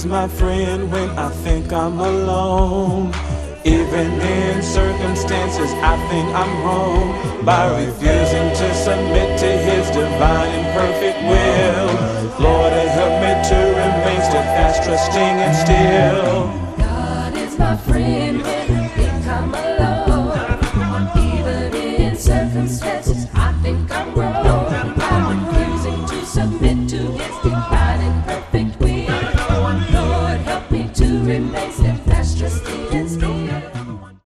is my friend when I think I'm alone. Even in circumstances I think I'm wrong, by refusing to submit to His divine and perfect will. Lord, help me to remain steadfast, trusting and still. God is my friend when I think I'm alone. Even in circumstances